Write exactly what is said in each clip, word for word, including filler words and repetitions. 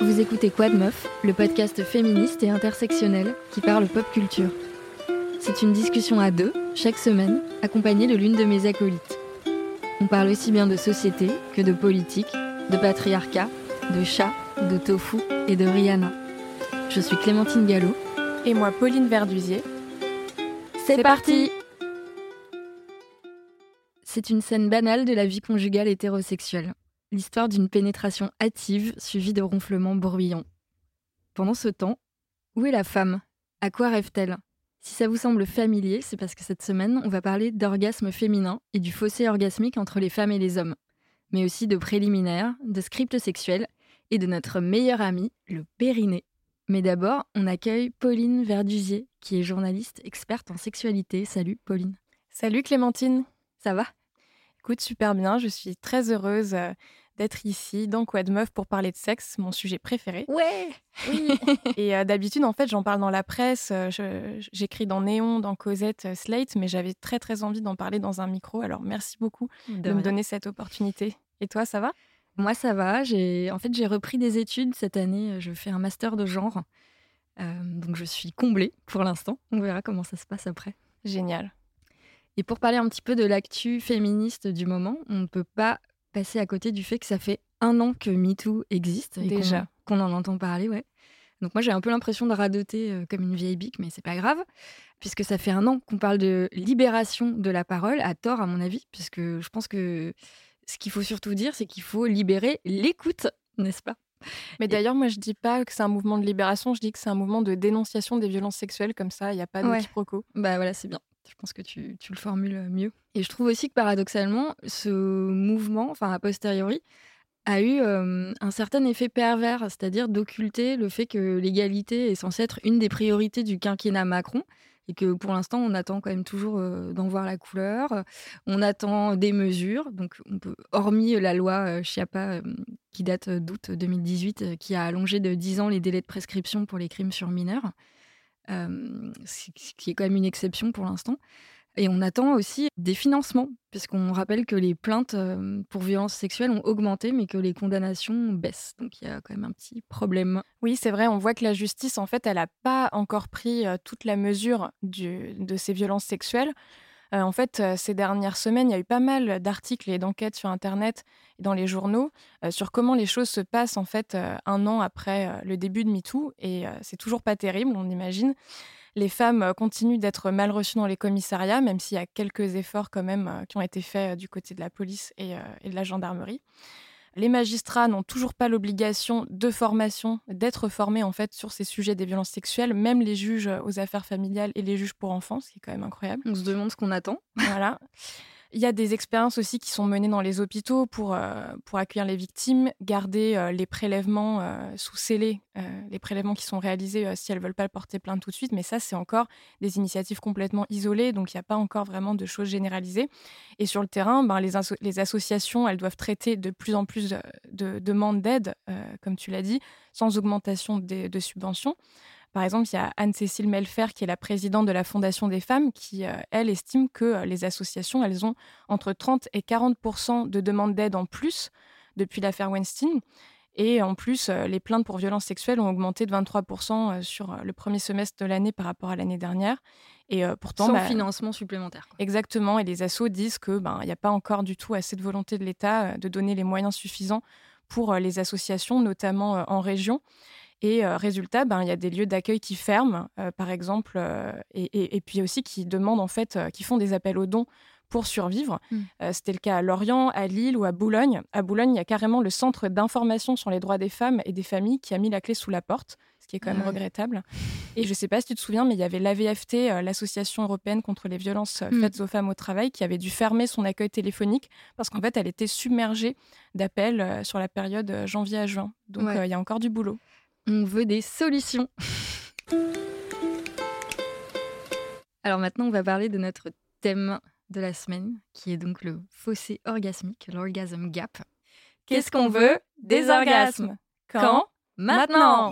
Vous écoutez Quad Meuf, le podcast féministe et intersectionnel qui parle pop culture. C'est une discussion à deux, chaque semaine, accompagnée de l'une de mes acolytes. On parle aussi bien de société que de politique, de patriarcat, de chat, de tofu et de Rihanna. Je suis Clémentine Gallo. Et moi, Pauline Verdusier. C'est, C'est parti, parti C'est une scène banale de la vie conjugale hétérosexuelle. L'histoire d'une pénétration hâtive suivie de ronflements bruyants. Pendant ce temps, où est la femme ? À quoi rêve-t-elle ? Si ça vous semble familier, c'est parce que cette semaine, on va parler d'orgasme féminin et du fossé orgasmique entre les femmes et les hommes, mais aussi de préliminaires, de scripts sexuels et de notre meilleur ami, le périnée. Mais d'abord, on accueille Pauline Verdusier, qui est journaliste experte en sexualité. Salut Pauline. Salut Clémentine. Ça va ? Écoute, super bien, je suis très heureuse euh, d'être ici dans Quad Meuf pour parler de sexe, mon sujet préféré. Ouais. Oui. Et euh, d'habitude, en fait, j'en parle dans la presse, euh, je, j'écris dans Néon, dans Cosette, euh, Slate, mais j'avais très très envie d'en parler dans un micro, alors merci beaucoup de, de me donner cette opportunité. Et toi, ça va ? Moi, ça va. J'ai, en fait, j'ai repris des études cette année, je fais un master de genre, euh, donc je suis comblée pour l'instant. On verra comment ça se passe après. Génial. Et pour parler un petit peu de l'actu féministe du moment, on ne peut pas passer à côté du fait que ça fait un an que MeToo existe. Et Déjà. Qu'on, qu'on en entend parler, ouais. Donc moi, j'ai un peu l'impression de radoter euh, comme une vieille bique, mais c'est pas grave, puisque ça fait un an qu'on parle de libération de la parole, à tort à mon avis, puisque je pense que ce qu'il faut surtout dire, c'est qu'il faut libérer l'écoute, n'est-ce pas ? Mais d'ailleurs, moi, je dis pas que c'est un mouvement de libération, je dis que c'est un mouvement de dénonciation des violences sexuelles, comme ça, il n'y a pas de ouais. quiproquo. Bah voilà, c'est bien. Je pense que tu, tu le formules mieux. Et je trouve aussi que paradoxalement, ce mouvement, enfin a posteriori, a eu euh, un certain effet pervers, c'est-à-dire d'occulter le fait que l'égalité est censée être une des priorités du quinquennat Macron et que pour l'instant, on attend quand même toujours euh, d'en voir la couleur. On attend des mesures, donc on peut, hormis la loi euh, Schiappa euh, qui date d'août deux mille dix-huit, euh, qui a allongé de dix ans les délais de prescription pour les crimes sur mineurs. Euh, ce qui est quand même une exception pour l'instant. Et on attend aussi des financements, puisqu'on rappelle que les plaintes euh, pour violences sexuelles ont augmenté, mais que les condamnations baissent. Donc il y a quand même un petit problème. Oui, c'est vrai, on voit que la justice, en fait, elle n'a pas encore pris euh, toute la mesure du, de ces violences sexuelles. Euh, en fait, euh, ces dernières semaines, il y a eu pas mal d'articles et d'enquêtes sur Internet et dans les journaux euh, sur comment les choses se passent en fait euh, un an après euh, le début de MeToo. Et euh, c'est toujours pas terrible, on imagine. Les femmes euh, continuent d'être mal reçues dans les commissariats, même s'il y a quelques efforts quand même euh, qui ont été faits euh, du côté de la police et, euh, et de la gendarmerie. Les magistrats n'ont toujours pas l'obligation de formation, d'être formés en fait sur ces sujets des violences sexuelles, même les juges aux affaires familiales et les juges pour enfants, ce qui est quand même incroyable. On se demande ce qu'on attend. Voilà. Il y a des expériences aussi qui sont menées dans les hôpitaux pour, euh, pour accueillir les victimes, garder euh, les prélèvements euh, sous scellés, euh, les prélèvements qui sont réalisés euh, si elles ne veulent pas porter plainte tout de suite. Mais ça, c'est encore des initiatives complètement isolées, donc il n'y a pas encore vraiment de choses généralisées. Et sur le terrain, ben, les, aso- les associations, elles doivent traiter de plus en plus de, de demandes d'aide, euh, comme tu l'as dit, sans augmentation de, de subventions. Par exemple, il y a Anne-Cécile Melfer, qui est la présidente de la Fondation des femmes, qui, euh, elle, estime que euh, les associations, elles ont entre trente et quarante pour cent de demandes d'aide en plus depuis l'affaire Weinstein. Et en plus, euh, les plaintes pour violences sexuelles ont augmenté de vingt-trois pour cent sur euh, le premier semestre de l'année par rapport à l'année dernière. Et euh, pourtant, sans bah, financement supplémentaire. Quoi. Exactement. Et les assos disent qu'il ben, n'y a pas encore du tout assez de volonté de l'État euh, de donner les moyens suffisants pour euh, les associations, notamment euh, en région. Et euh, résultat, ben, y a des lieux d'accueil qui ferment, euh, par exemple, euh, et, et, et puis aussi qui demandent, en fait, euh, qui font des appels aux dons pour survivre. Mm. Euh, c'était le cas à Lorient, à Lille ou à Boulogne. À Boulogne, il y a carrément le Centre d'information sur les droits des femmes et des familles qui a mis la clé sous la porte, ce qui est quand même ah, regrettable. Ouais. Et je ne sais pas si tu te souviens, mais il y avait l'A V F T, euh, l'Association européenne contre les violences euh, faites mm. aux femmes au travail, qui avait dû fermer son accueil téléphonique parce qu'en fait, elle était submergée d'appels euh, sur la période euh, janvier à juin. Donc, il ouais. euh, y a encore du boulot. On veut des solutions. Alors maintenant, on va parler de notre thème de la semaine, qui est donc le fossé orgasmique, l'orgasm gap. Qu'est-ce qu'on veut ? Des orgasmes. Quand ? Maintenant.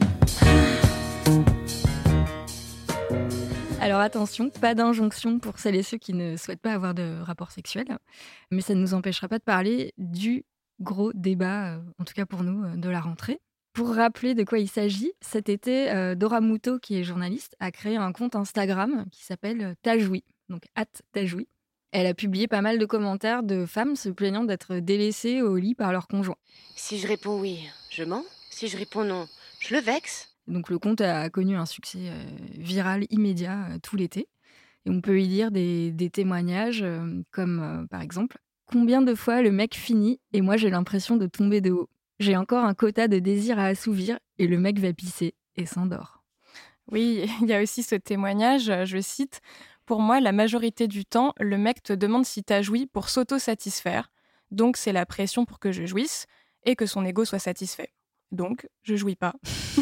Alors attention, pas d'injonction pour celles et ceux qui ne souhaitent pas avoir de rapport sexuel, mais ça ne nous empêchera pas de parler du gros débat, en tout cas pour nous, de la rentrée. Pour rappeler de quoi il s'agit, cet été, euh, Dora Muto, qui est journaliste, a créé un compte Instagram qui s'appelle Tajoui, donc at Tajoui. Elle a publié pas mal de commentaires de femmes se plaignant d'être délaissées au lit par leur conjoint. Si je réponds oui, je mens. Si je réponds non, je le vexe. Donc le compte a connu un succès euh, viral immédiat euh, tout l'été. Et on peut y lire des, des témoignages euh, comme, euh, par exemple, « Combien de fois le mec finit et moi j'ai l'impression de tomber de haut. J'ai encore un quota de désir à assouvir et le mec va pisser et s'endort. » Oui, il y a aussi ce témoignage, je cite, « Pour moi, la majorité du temps, le mec te demande si t'as joui pour s'auto-satisfaire. Donc c'est la pression pour que je jouisse et que son ego soit satisfait. Donc, je jouis pas. »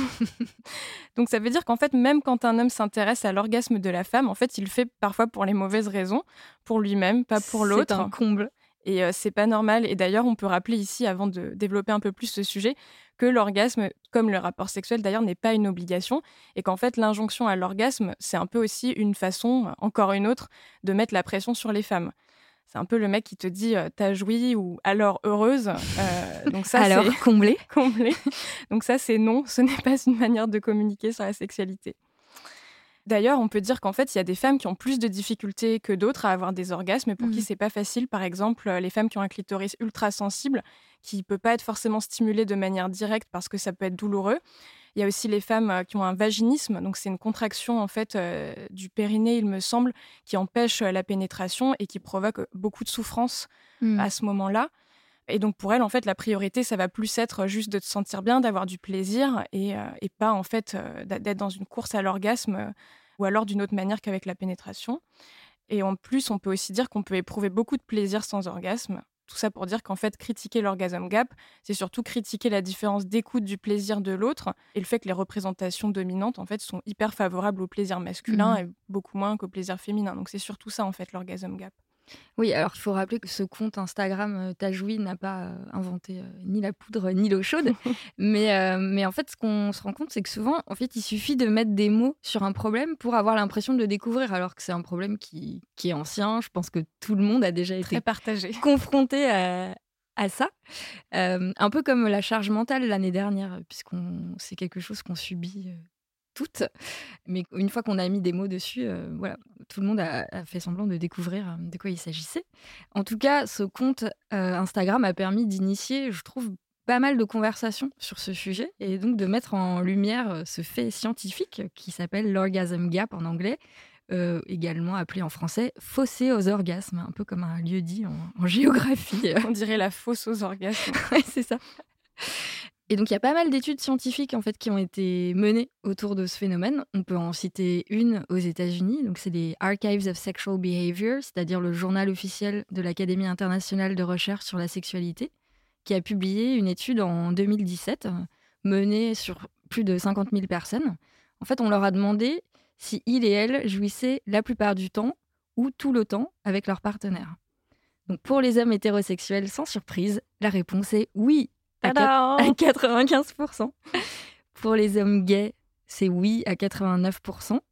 Donc ça veut dire qu'en fait, même quand un homme s'intéresse à l'orgasme de la femme, en fait, il le fait parfois pour les mauvaises raisons, pour lui-même, pas pour l'autre. C'est un comble. Et euh, c'est pas normal. Et d'ailleurs, on peut rappeler ici, avant de développer un peu plus ce sujet, que l'orgasme, comme le rapport sexuel d'ailleurs, n'est pas une obligation. Et qu'en fait, l'injonction à l'orgasme, c'est un peu aussi une façon, encore une autre, de mettre la pression sur les femmes. C'est un peu le mec qui te dit euh, « t'as joui » ou « alors heureuse euh, ». Donc ça, alors c'est comblé. comblé. Donc ça, c'est non. Ce n'est pas une manière de communiquer sur la sexualité. D'ailleurs, on peut dire qu'en fait, il y a des femmes qui ont plus de difficultés que d'autres à avoir des orgasmes, pour mmh. qui c'est pas facile. Par exemple, les femmes qui ont un clitoris ultra sensible, qui ne peut pas être forcément stimulé de manière directe parce que ça peut être douloureux. Il y a aussi les femmes qui ont un vaginisme, donc c'est une contraction en fait euh, du périnée, il me semble, qui empêche la pénétration et qui provoque beaucoup de souffrance mmh. à ce moment-là. Et donc pour elles, en fait, la priorité, ça va plus être juste de te sentir bien, d'avoir du plaisir et, euh, et pas en fait euh, d'être dans une course à l'orgasme euh, ou alors d'une autre manière qu'avec la pénétration. Et en plus, on peut aussi dire qu'on peut éprouver beaucoup de plaisir sans orgasme. Tout ça pour dire qu'en fait, critiquer l'orgasm gap, c'est surtout critiquer la différence d'écoute du plaisir de l'autre et le fait que les représentations dominantes, en fait, sont hyper favorables au plaisir masculin mmh. et beaucoup moins qu'au plaisir féminin. Donc c'est surtout ça, en fait, l'orgasm gap. Oui, alors il faut rappeler que ce compte Instagram euh, Tajoui n'a pas euh, inventé euh, ni la poudre ni l'eau chaude. mais, euh, mais en fait, ce qu'on se rend compte, c'est que souvent, en fait, il suffit de mettre des mots sur un problème pour avoir l'impression de le découvrir, alors que c'est un problème qui, qui est ancien. Je pense que tout le monde a déjà été Très partagé. confronté à, à ça. Euh, un peu comme la charge mentale l'année dernière, puisqu'on c'est quelque chose qu'on subit euh, toutes. Mais une fois qu'on a mis des mots dessus, euh, voilà, tout le monde a, a fait semblant de découvrir euh, de quoi il s'agissait. En tout cas, ce compte euh, Instagram a permis d'initier, je trouve, pas mal de conversations sur ce sujet et donc de mettre en lumière euh, ce fait scientifique qui s'appelle l'orgasm gap en anglais, euh, également appelé en français fossé aux orgasmes, un peu comme un lieu-dit en, en géographie. On dirait la fosse aux orgasmes. Ouais, c'est ça. Et donc, il y a pas mal d'études scientifiques en fait, qui ont été menées autour de ce phénomène. On peut en citer une aux États-Unis. Donc, c'est les Archives of Sexual Behavior, c'est-à-dire le journal officiel de l'Académie internationale de recherche sur la sexualité, qui a publié une étude en deux mille dix-sept, menée sur plus de cinquante mille personnes. En fait, on leur a demandé si ils et elles jouissaient la plupart du temps ou tout le temps avec leur partenaire. Donc, pour les hommes hétérosexuels, sans surprise, la réponse est oui. À quatre-vingt-quinze pour cent. Pour les hommes gays, c'est oui à quatre-vingt-neuf pour cent.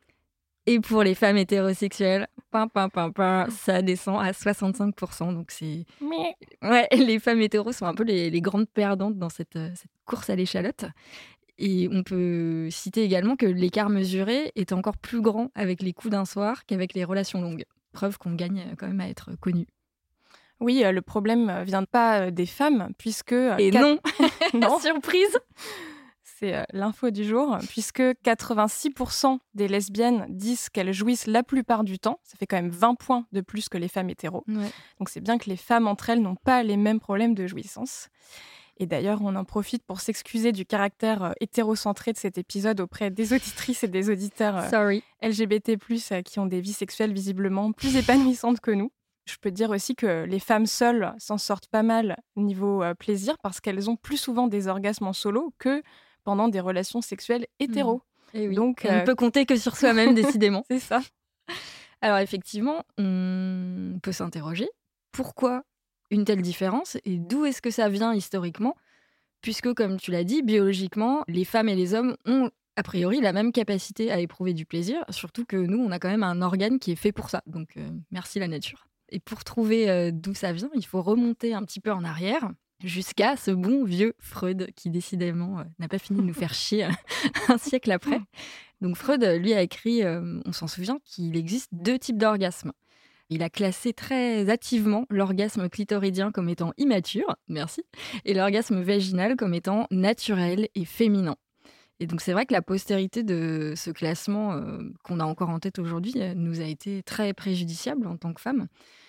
Et pour les femmes hétérosexuelles, pin, pin, pin, pin, ça descend à soixante-cinq pour cent. Donc c'est... Ouais, les femmes hétéros sont un peu les, les grandes perdantes dans cette, cette course à l'échalote. Et on peut citer également que l'écart mesuré est encore plus grand avec les coups d'un soir qu'avec les relations longues. Preuve qu'on gagne quand même à être connu. Oui, euh, le problème ne vient pas euh, des femmes, puisque... Euh, Et quatre... non, non. Surprise. C'est euh, l'info du jour, puisque quatre-vingt-six pour cent des lesbiennes disent qu'elles jouissent la plupart du temps. Ça fait quand même vingt points de plus que les femmes hétéros. Ouais. Donc c'est bien que les femmes entre elles n'ont pas les mêmes problèmes de jouissance. Et d'ailleurs, on en profite pour s'excuser du caractère euh, hétérocentré de cet épisode auprès des auditrices et des auditeurs euh, Sorry. L G B T plus, euh, qui ont des vies sexuelles visiblement plus épanouissantes que nous. Je peux dire aussi que les femmes seules s'en sortent pas mal niveau euh, plaisir parce qu'elles ont plus souvent des orgasmes en solo que pendant des relations sexuelles hétéros. Mmh. Et oui. Donc, on euh... ne peut compter que sur soi-même, décidément. C'est ça. Alors effectivement, on peut s'interroger. Pourquoi une telle différence et d'où est-ce que ça vient historiquement ? Puisque, comme tu l'as dit, biologiquement, les femmes et les hommes ont a priori la même capacité à éprouver du plaisir, surtout que nous, on a quand même un organe qui est fait pour ça. Donc, euh, merci la nature. Et pour trouver euh, d'où ça vient, il faut remonter un petit peu en arrière. Jusqu'à ce bon vieux Freud qui décidément euh, n'a pas fini de nous faire chier un siècle après. Donc Freud, lui, a écrit, euh, on s'en souvient, qu'il existe deux types d'orgasmes. Il a classé très hâtivement l'orgasme clitoridien comme étant immature, merci, et l'orgasme vaginal comme étant naturel et féminin. Et donc c'est vrai que la postérité de ce classement euh, qu'on a encore en tête aujourd'hui euh, nous a été très préjudiciable en tant que femmes.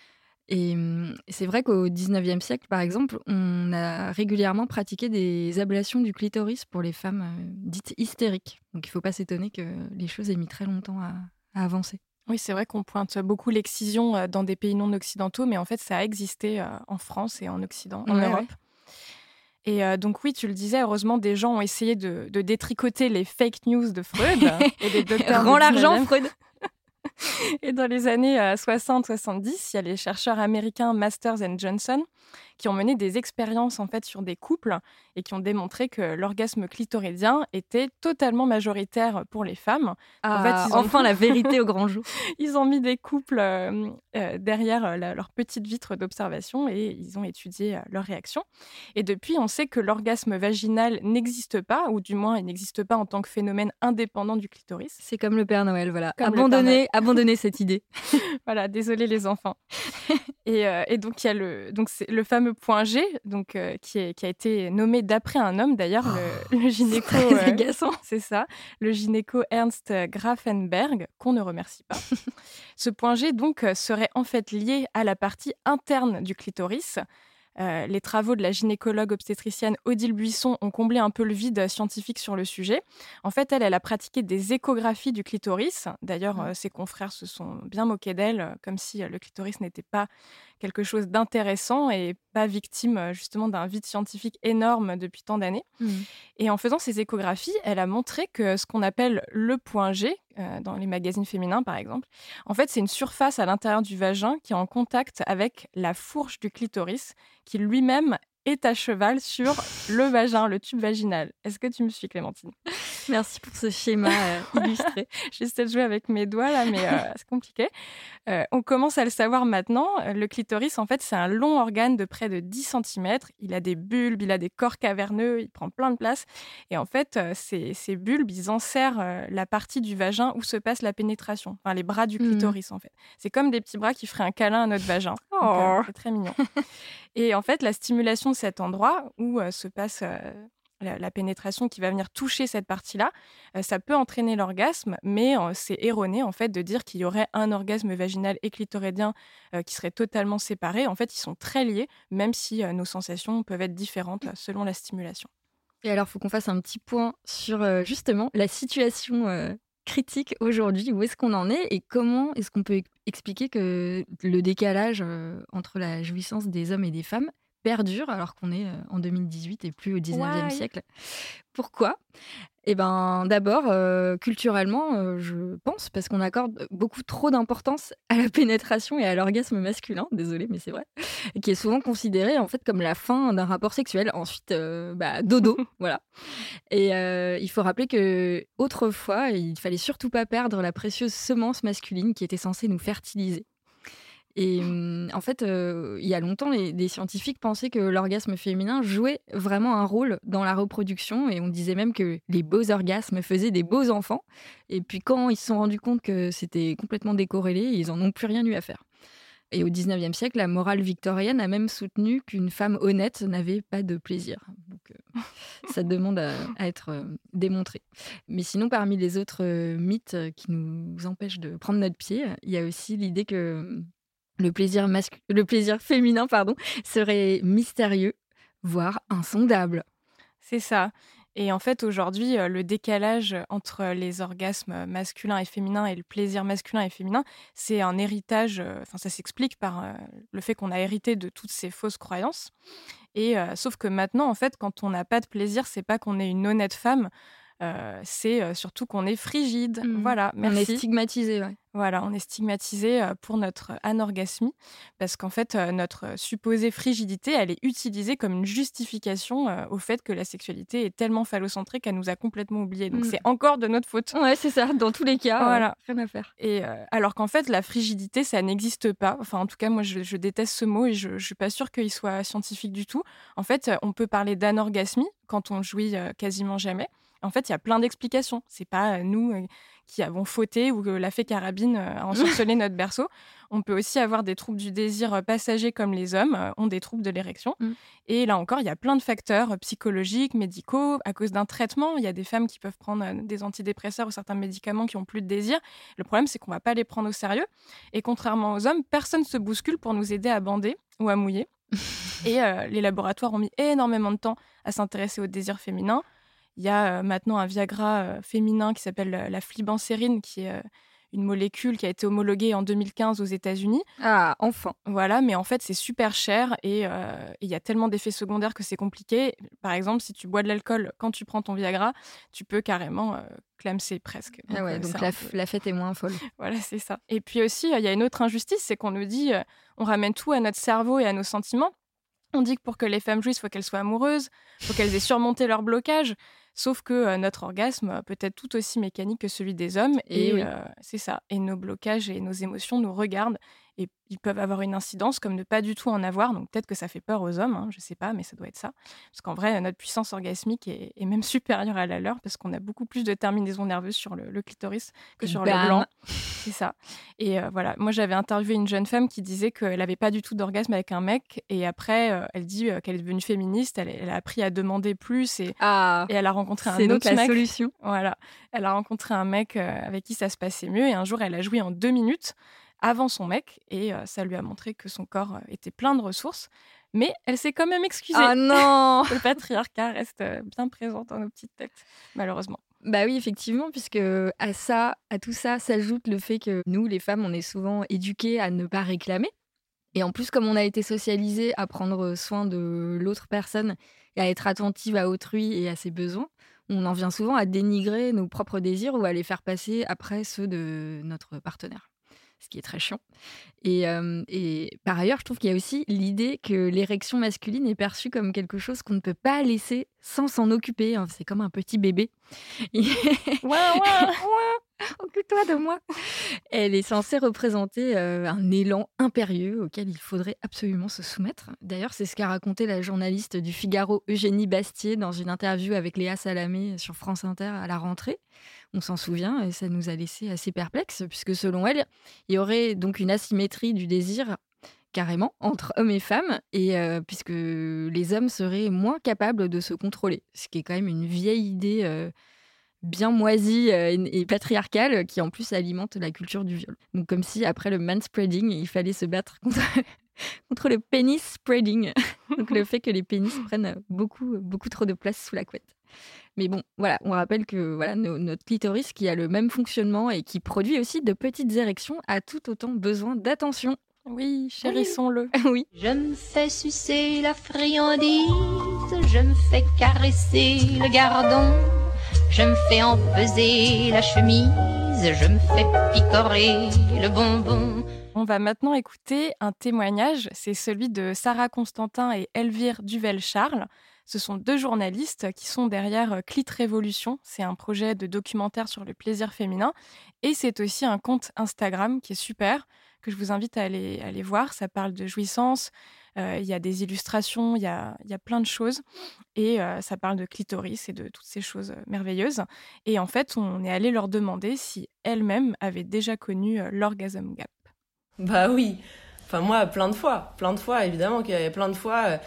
Et hum, c'est vrai qu'au dix-neuvième siècle, par exemple, on a régulièrement pratiqué des ablations du clitoris pour les femmes euh, dites hystériques. Donc il ne faut pas s'étonner que les choses aient mis très longtemps à, à avancer. Oui, c'est vrai qu'on pointe beaucoup l'excision euh, dans des pays non occidentaux, mais en fait, ça a existé euh, en France et en Occident, en Ouais, Europe. ouais. Et euh, donc oui, tu le disais, heureusement, des gens ont essayé de, de détricoter les fake news de Freud et des docteurs Rends du l'argent, dix-neuvième. Freud. Et dans les années euh, soixante soixante-dix, il y a les chercheurs américains Masters and Johnson qui ont mené des expériences en fait sur des couples et qui ont démontré que l'orgasme clitoridien était totalement majoritaire pour les femmes. Ah, en fait, ils ont, enfin la vérité au grand jour. ils ont mis des couples euh, euh, derrière euh, la- leur petite vitre d'observation et ils ont étudié euh, leurs réactions. Et depuis, on sait que l'orgasme vaginal n'existe pas, ou du moins, il n'existe pas en tant que phénomène indépendant du clitoris. C'est comme le Père Noël, voilà. Comme le Père Abandonnez, abandonnez cette idée. Voilà, désolé les enfants. et, euh, et donc il y a le, donc c'est le fameux point G, donc euh, qui, est, qui a été nommé d'après un homme d'ailleurs, le, le gynéco. C'est très euh, agaçant. c'est ça, le gynéco Ernst Grafenberg, qu'on ne remercie pas. Ce point G donc euh, serait en fait lié à la partie interne du clitoris. Euh, les travaux de la gynécologue obstétricienne Odile Buisson ont comblé un peu le vide scientifique sur le sujet. En fait, elle, elle a pratiqué des échographies du clitoris. D'ailleurs, euh, ses confrères se sont bien moqués d'elle, euh, comme si euh, le clitoris n'était pas quelque chose d'intéressant et pas victime euh, justement d'un vide scientifique énorme depuis tant d'années. Mmh. Et en faisant ces échographies, elle a montré que ce qu'on appelle le point G, euh, dans les magazines féminins par exemple, en fait, c'est une surface à l'intérieur du vagin qui est en contact avec la fourche du clitoris, qui lui-même est à cheval sur le vagin, le tube vaginal. Est-ce que tu me suis, Clémentine ? Merci pour ce schéma euh, illustré. J'essaie de jouer avec mes doigts là, mais euh, c'est compliqué. Euh, on commence à le savoir maintenant. Le clitoris, en fait, c'est un long organe de près de dix centimètres. Il a des bulbes, il a des corps caverneux, il prend plein de place. Et en fait, euh, ces, ces bulbes, ils enserrent euh, la partie du vagin où se passe la pénétration. Enfin, les bras du clitoris, mmh. en fait. C'est comme des petits bras qui feraient un câlin à notre vagin. Oh. Donc, euh, c'est très mignon. Et en fait, la stimulation de cet endroit où euh, se passe euh, la, la pénétration qui va venir toucher cette partie-là, euh, ça peut entraîner l'orgasme, mais euh, c'est erroné en fait de dire qu'il y aurait un orgasme vaginal et clitoridien euh, qui seraient totalement séparés. En fait, ils sont très liés, même si euh, nos sensations peuvent être différentes euh, selon la stimulation. Et alors, il faut qu'on fasse un petit point sur euh, justement la situation euh, critique aujourd'hui. Où est-ce qu'on en est et comment est-ce qu'on peut expliquer que le décalage euh, entre la jouissance des hommes et des femmes perdure alors qu'on est euh, en deux mille dix-huit et plus au dix-neuvième Ouais. siècle. Pourquoi ? Eh ben, d'abord, euh, culturellement, euh, je pense, parce qu'on accorde beaucoup trop d'importance à la pénétration et à l'orgasme masculin, désolée, mais c'est vrai, qui est souvent considéré en fait comme la fin d'un rapport sexuel. Ensuite, euh, bah, dodo, voilà. Et euh, il faut rappeler que autrefois, il fallait surtout pas perdre la précieuse semence masculine qui était censée nous fertiliser. Et euh, en fait, euh, il y a longtemps, les, les scientifiques pensaient que l'orgasme féminin jouait vraiment un rôle dans la reproduction. Et on disait même que les beaux orgasmes faisaient des beaux enfants. Et puis quand ils se sont rendus compte que c'était complètement décorrélé, ils en ont plus rien eu à faire. Et au dix-neuvième siècle, la morale victorienne a même soutenu qu'une femme honnête n'avait pas de plaisir. Donc euh, ça demande à, à être euh, démontré. Mais sinon, parmi les autres euh, mythes qui nous empêchent de prendre notre pied, il y a aussi l'idée que le plaisir, mascu- le plaisir féminin pardon, serait mystérieux, voire insondable. C'est ça. Et en fait, aujourd'hui, euh, le décalage entre les orgasmes masculins et féminins et le plaisir masculin et féminin, c'est un héritage, enfin, euh, ça s'explique par euh, le fait qu'on a hérité de toutes ces fausses croyances. Et euh, sauf que maintenant, en fait, quand on n'a pas de plaisir, c'est pas qu'on est une honnête femme, euh, c'est euh, surtout qu'on est frigide. Mmh. Voilà, merci. On est stigmatisé, ouais. Voilà, on est stigmatisé pour notre anorgasmie parce qu'en fait, notre supposée frigidité, elle est utilisée comme une justification au fait que la sexualité est tellement phallocentrée qu'elle nous a complètement oubliés. Donc, mmh. c'est encore de notre faute. Ouais, c'est ça. Dans tous les cas, voilà. euh, rien à faire. Et euh, alors qu'en fait, la frigidité, ça n'existe pas. Enfin, en tout cas, moi, je, je déteste ce mot et je ne suis pas sûre qu'il soit scientifique du tout. En fait, on peut parler d'anorgasmie quand on jouit quasiment jamais. En fait, il y a plein d'explications. C'est pas nous euh, qui avons fauté ou que la fée Carabine euh, a ensorcelé notre berceau. On peut aussi avoir des troubles du désir passager comme les hommes euh, ont des troubles de l'érection. Mm. Et là encore, il y a plein de facteurs psychologiques, médicaux. À cause d'un traitement, il y a des femmes qui peuvent prendre euh, des antidépresseurs ou certains médicaments qui n'ont plus de désir. Le problème, c'est qu'on ne va pas les prendre au sérieux. Et contrairement aux hommes, personne ne se bouscule pour nous aider à bander ou à mouiller. Et euh, les laboratoires ont mis énormément de temps à s'intéresser au désir féminin. Il y a euh, maintenant un Viagra euh, féminin qui s'appelle euh, la flibansérin, qui est euh, une molécule qui a été homologuée en deux mille quinze aux États-Unis. Ah, enfin. Voilà, mais en fait, c'est super cher et il euh, y a tellement d'effets secondaires que c'est compliqué. Par exemple, si tu bois de l'alcool quand tu prends ton Viagra, tu peux carrément euh, clamser presque. Donc, ah ouais, euh, donc la, peu... la fête est moins folle. Voilà, c'est ça. Et puis aussi, il euh, y a une autre injustice, c'est qu'on nous dit, euh, on ramène tout à notre cerveau et à nos sentiments. On dit que pour que les femmes jouissent, il faut qu'elles soient amoureuses, il faut qu'elles aient surmonté leur blocage. Sauf que euh, notre orgasme peut être tout aussi mécanique que celui des hommes. Et, et oui. euh, c'est ça. Et nos blocages et nos émotions nous regardent. Et ils peuvent avoir une incidence comme ne pas du tout en avoir. Donc peut-être que ça fait peur aux hommes, hein, je ne sais pas, mais ça doit être ça. Parce qu'en vrai, notre puissance orgasmique est, est même supérieure à la leur parce qu'on a beaucoup plus de terminaisons nerveuses sur le, le clitoris que sur Bam. le gland. C'est ça. Et euh, voilà, moi j'avais interviewé une jeune femme qui disait qu'elle n'avait pas du tout d'orgasme avec un mec. Et après, euh, elle dit euh, qu'elle est devenue féministe. Elle, elle a appris à demander plus et, ah, et elle a rencontré un c'est autre donc la mec. Solution. Voilà. Elle a rencontré un mec euh, avec qui ça se passait mieux. Et un jour, elle a joui en deux minutes avant son mec et euh, ça lui a montré que son corps euh, était plein de ressources. Mais elle s'est quand même excusée. Ah non. Le patriarcat reste euh, bien présent dans nos petites têtes, malheureusement. Bah oui, effectivement, puisque à ça, à tout ça, s'ajoute le fait que nous, les femmes, on est souvent éduquées à ne pas réclamer. Et en plus, comme on a été socialisées à prendre soin de l'autre personne et à être attentive à autrui et à ses besoins, on en vient souvent à dénigrer nos propres désirs ou à les faire passer après ceux de notre partenaire. Ce qui est très chiant. Et, euh, et par ailleurs, je trouve qu'il y a aussi l'idée que l'érection masculine est perçue comme quelque chose qu'on ne peut pas laisser sans s'en occuper. C'est comme un petit bébé. Ouais, ouais, ouais, occupe-toi de moi. Elle est censée représenter euh, un élan impérieux auquel il faudrait absolument se soumettre. D'ailleurs, c'est ce qu'a raconté la journaliste du Figaro Eugénie Bastier dans une interview avec Léa Salamé sur France Inter à la rentrée. On s'en souvient et ça nous a laissé assez perplexes puisque selon elle, il y aurait donc une asymétrie du désir carrément entre hommes et femmes et euh, puisque les hommes seraient moins capables de se contrôler, ce qui est quand même une vieille idée euh, bien moisie euh, et, et patriarcale qui en plus alimente la culture du viol. Donc comme si après le manspreading, il fallait se battre contre, contre le pénis spreading, donc le fait que les pénis prennent beaucoup, beaucoup trop de place sous la couette. Mais bon, voilà, on rappelle que voilà, no- notre clitoris, qui a le même fonctionnement et qui produit aussi de petites érections, a tout autant besoin d'attention. Oui, chérissons-le. Oui. Je me fais sucer la friandise, je me fais caresser le gardon, je me fais empeser la chemise, je me fais picorer le bonbon. On va maintenant écouter un témoignage, c'est celui de Sarah Constantin et Elvire Duvel-Charles. Ce sont deux journalistes qui sont derrière Clit Révolution. C'est un projet de documentaire sur le plaisir féminin. Et c'est aussi un compte Instagram qui est super, que je vous invite à aller, à aller voir. Ça parle de jouissance, euh, il y a des illustrations, il y a, il y a plein de choses. Et euh, ça parle de clitoris et de toutes ces choses merveilleuses. Et en fait, on est allé leur demander si elles-mêmes avaient déjà connu l'orgasm gap. Bah oui, enfin moi, plein de fois. Plein de fois, évidemment qu'il y avait plein de fois... Euh...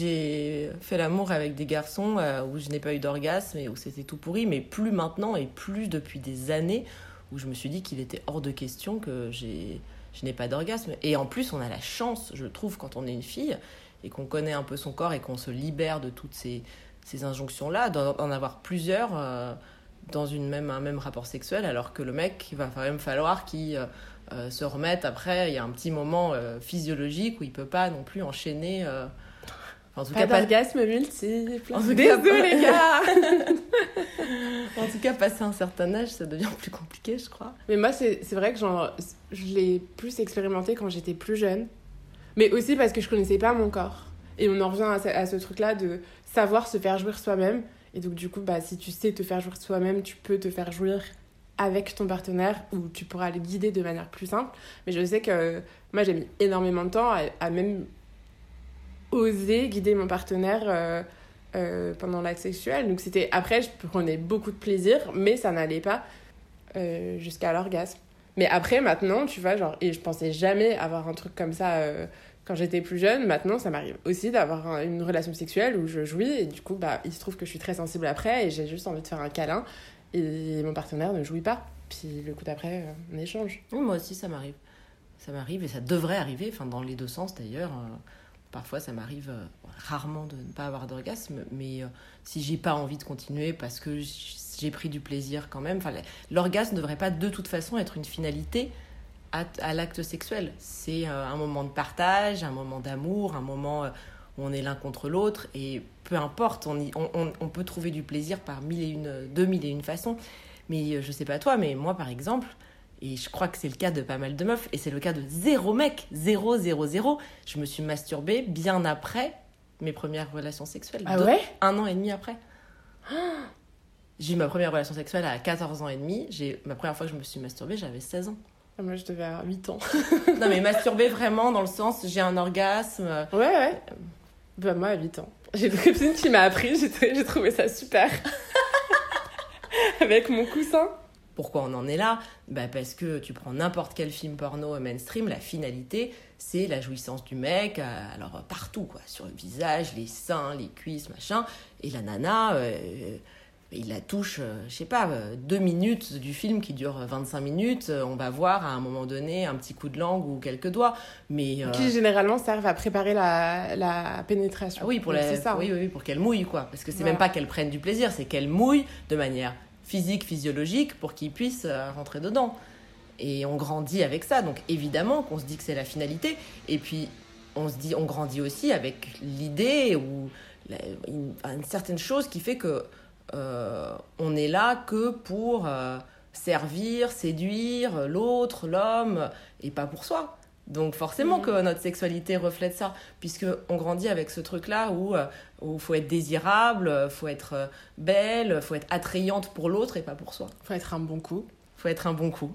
J'ai fait l'amour avec des garçons euh, où je n'ai pas eu d'orgasme et où c'était tout pourri, mais plus maintenant et plus depuis des années où je me suis dit qu'il était hors de question que j'ai, je n'ai pas d'orgasme. Et en plus, on a la chance, je trouve, quand on est une fille et qu'on connaît un peu son corps et qu'on se libère de toutes ces, ces injonctions-là, d'en, d'en avoir plusieurs euh, dans une même, un même rapport sexuel, alors que le mec, il va quand même falloir qu'il euh, euh, se remette après. Il y a un petit moment euh, physiologique où il ne peut pas non plus enchaîner... Euh, Enfin, en tout Pas cas, pas... d'orgasme multiple. En tout cas, Désolé, les gars. En tout cas, passer un certain âge, ça devient plus compliqué, je crois. Mais moi, c'est, c'est vrai que genre, je l'ai plus expérimenté quand j'étais plus jeune. Mais aussi parce que je connaissais pas mon corps. Et on en revient à ce, à ce truc-là de savoir se faire jouir soi-même. Et donc, du coup, bah, si tu sais te faire jouir soi-même, tu peux te faire jouir avec ton partenaire ou tu pourras le guider de manière plus simple. Mais je sais que moi, j'ai mis énormément de temps à, à même oser guider mon partenaire euh, euh, pendant l'acte sexuel. Donc, c'était... Après, je prenais beaucoup de plaisir, mais ça n'allait pas euh, jusqu'à l'orgasme. Mais après, maintenant, tu vois, genre... Et je pensais jamais avoir un truc comme ça... Euh, quand j'étais plus jeune, maintenant, ça m'arrive aussi d'avoir un, une relation sexuelle où je jouis et du coup, bah, il se trouve que je suis très sensible après et j'ai juste envie de faire un câlin et mon partenaire ne jouit pas. Puis le coup d'après, euh, on échange. Oui, moi aussi, ça m'arrive. Ça m'arrive et ça devrait arriver, enfin, dans les deux sens d'ailleurs. Euh, parfois, ça m'arrive euh, rarement de ne pas avoir d'orgasme, mais euh, si j'ai pas envie de continuer parce que j'ai pris du plaisir quand même, l'orgasme ne devrait pas de toute façon être une finalité À, à l'acte sexuel. C'est euh, un moment de partage, un moment d'amour, un moment euh, où on est l'un contre l'autre et peu importe, on, y, on, on, on peut trouver du plaisir par mille et une, deux mille et une façons. Mais euh, je sais pas toi, mais moi par exemple, et je crois que c'est le cas de pas mal de meufs, et c'est le cas de zéro mec, zéro, zéro, zéro, je me suis masturbée bien après mes premières relations sexuelles. Ah ouais ? Un an et demi après. J'ai eu ma première relation sexuelle à quatorze ans et demi. J'ai, ma première fois que je me suis masturbée, j'avais seize ans. Moi, je devais avoir huit ans. Non, mais masturber vraiment dans le sens, j'ai un orgasme. Ouais, ouais. Bah, moi, à huit ans. J'ai une copine qui m'a appris, j'ai, j'ai trouvé ça super. Avec mon coussin. Pourquoi on en est là ? Bah parce que tu prends n'importe quel film porno mainstream, la finalité, c'est la jouissance du mec, alors partout, quoi. Sur le visage, les seins, les cuisses, machin. Et la nana... Euh, il la touche, euh, je sais pas, euh, deux minutes du film qui dure vingt-cinq minutes, euh, on va voir à un moment donné un petit coup de langue ou quelques doigts. Mais, euh... Qui généralement servent à préparer la, la pénétration. Ah oui, pour, la... c'est ça, oui, oui, oui, pour qu'elle mouille, quoi. Parce que c'est voilà. Même pas qu'elle prenne du plaisir, c'est qu'elle mouille de manière physique, physiologique, pour qu'il puisse euh, rentrer dedans. Et on grandit avec ça, donc évidemment qu'on se dit que c'est la finalité. Et puis, on se dit, on grandit aussi avec l'idée ou la... une... une certaine chose qui fait que Euh, on est là que pour euh, servir, séduire l'autre, l'homme, et pas pour soi. Donc forcément mmh. que notre sexualité reflète ça, puisqu'on grandit avec ce truc-là où il euh, faut être désirable, faut être belle, faut être attrayante pour l'autre et pas pour soi. Faut être un bon coup. Faut être un bon coup.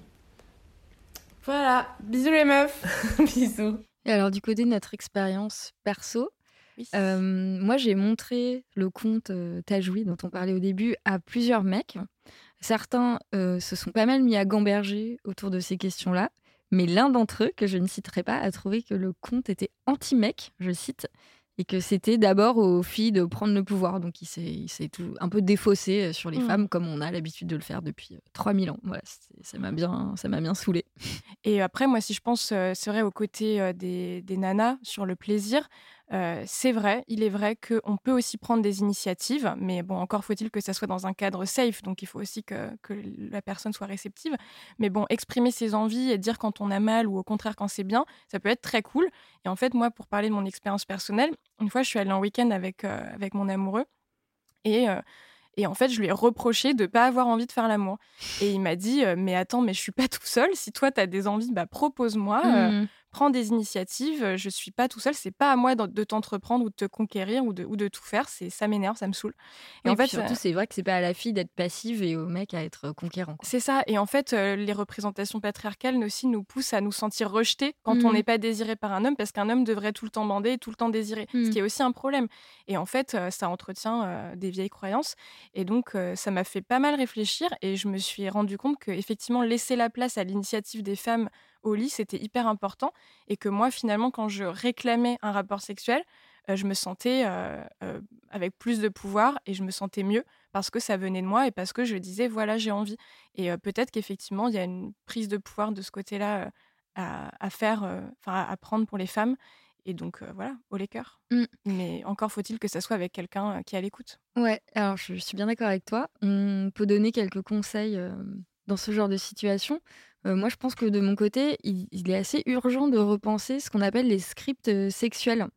Voilà, bisous les meufs. Bisous. Et alors du côté de notre expérience perso, Oui. Euh, moi, j'ai montré le compte euh, T'as joui dont on parlait au début à plusieurs mecs. Certains euh, se sont pas mal mis à gamberger autour de ces questions-là, mais l'un d'entre eux, que je ne citerai pas, a trouvé que le compte était anti-mec, je cite, et que c'était d'abord aux filles de prendre le pouvoir. Donc il s'est, il s'est tout, un peu défaussé sur les mmh. femmes, comme on a l'habitude de le faire depuis trois mille ans. Voilà, ça m'a bien, ça m'a bien saoulée. Et après, moi, si je pense, euh, c'est vrai, aux côtés euh, des, des nanas, sur le plaisir, euh, c'est vrai, il est vrai qu'on peut aussi prendre des initiatives, mais bon, encore faut-il que ça soit dans un cadre safe, donc il faut aussi que, que la personne soit réceptive. Mais bon, exprimer ses envies et dire quand on a mal ou au contraire quand c'est bien, ça peut être très cool. Et en fait, moi, pour parler de mon expérience personnelle, une fois, je suis allée en week-end avec, euh, avec mon amoureux et... Euh, Et en fait, je lui ai reproché de ne pas avoir envie de faire l'amour. Et il m'a dit euh, « Mais attends, mais je ne suis pas tout seul. Si toi, tu as des envies, bah, propose-moi. Euh, mmh. Prends des initiatives. Je ne suis pas tout seul. Ce n'est pas à moi de, de t'entreprendre ou de te conquérir ou de, ou de tout faire. C'est, ça m'énerve, ça me saoule. » Et, et en fait, surtout, euh, c'est vrai que ce n'est pas à la fille d'être passive et au mec à être conquérant. Quoi. C'est ça. Et en fait, euh, les représentations patriarcales aussi nous poussent à nous sentir rejetés quand mmh. on n'est pas désiré par un homme, parce qu'un homme devrait tout le temps bander et tout le temps désirer. Mmh. Ce qui est aussi un problème. Et en fait, euh, ça entretient euh, des vieilles croyances. Et donc, euh, ça m'a fait pas mal réfléchir et je me suis rendu compte qu'effectivement, laisser la place à l'initiative des femmes au lit, c'était hyper important. Et que moi, finalement, quand je réclamais un rapport sexuel, euh, je me sentais euh, euh, avec plus de pouvoir et je me sentais mieux parce que ça venait de moi et parce que je disais, voilà, j'ai envie. Et euh, peut-être qu'effectivement, il y a une prise de pouvoir de ce côté-là euh, à, à faire, enfin, euh, à prendre pour les femmes. Et donc, euh, voilà, haut les cœurs. Mm. Mais encore faut-il que ça soit avec quelqu'un euh, qui est à l'écoute. Ouais, alors je, je suis bien d'accord avec toi. On peut donner quelques conseils euh, dans ce genre de situation. Euh, moi, je pense que de mon côté, il, il est assez urgent de repenser ce qu'on appelle les scripts euh, sexuels.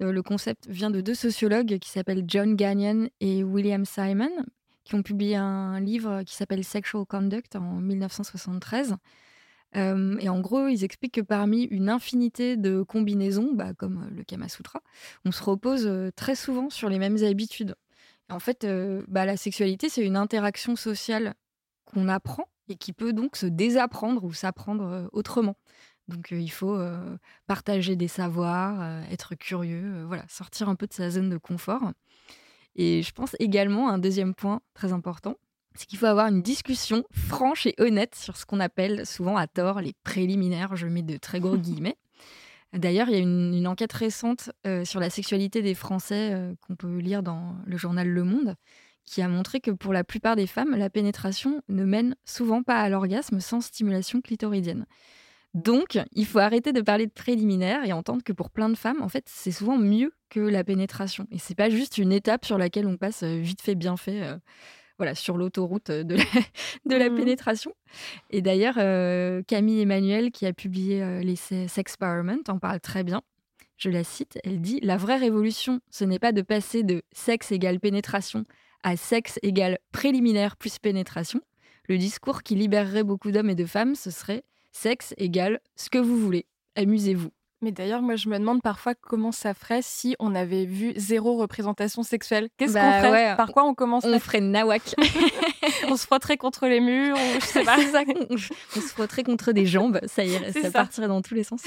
Euh, le concept vient de deux sociologues qui s'appellent John Gagnon et William Simon, qui ont publié un livre qui s'appelle Sexual Conduct en dix-neuf cent soixante-treize. Euh, et en gros, ils expliquent que parmi une infinité de combinaisons, bah, comme le Kama Sutra, on se repose euh, très souvent sur les mêmes habitudes. Et en fait, euh, bah, la sexualité, c'est une interaction sociale qu'on apprend et qui peut donc se désapprendre ou s'apprendre euh, autrement. Donc, euh, il faut euh, partager des savoirs, euh, être curieux, euh, voilà, sortir un peu de sa zone de confort. Et je pense également à un deuxième point très important, c'est qu'il faut avoir une discussion franche et honnête sur ce qu'on appelle souvent à tort les préliminaires. Je mets de très gros guillemets. D'ailleurs, il y a une, une enquête récente euh, sur la sexualité des Français euh, qu'on peut lire dans le journal Le Monde, qui a montré que pour la plupart des femmes, la pénétration ne mène souvent pas à l'orgasme sans stimulation clitoridienne. Donc, il faut arrêter de parler de préliminaires et entendre que pour plein de femmes, en fait, c'est souvent mieux que la pénétration. Et c'est pas juste une étape sur laquelle on passe euh, vite fait, bien fait, euh, voilà, sur l'autoroute de la, de la mmh. pénétration. Et d'ailleurs, euh, Camille Emmanuel, qui a publié euh, les Sexperiment, en parle très bien. Je la cite, elle dit « La vraie révolution, ce n'est pas de passer de sexe égale pénétration à sexe égale préliminaire plus pénétration. Le discours qui libérerait beaucoup d'hommes et de femmes, ce serait sexe égale ce que vous voulez. Amusez-vous. » Mais d'ailleurs, moi, je me demande parfois comment ça ferait si on avait vu zéro représentation sexuelle. Qu'est-ce bah, qu'on ferait ouais, Par quoi on commencerait On ferait nawak. On se frotterait contre les murs ou je sais pas. Ça, on, on se frotterait contre des jambes. Ça irait, ça, ça partirait dans tous les sens.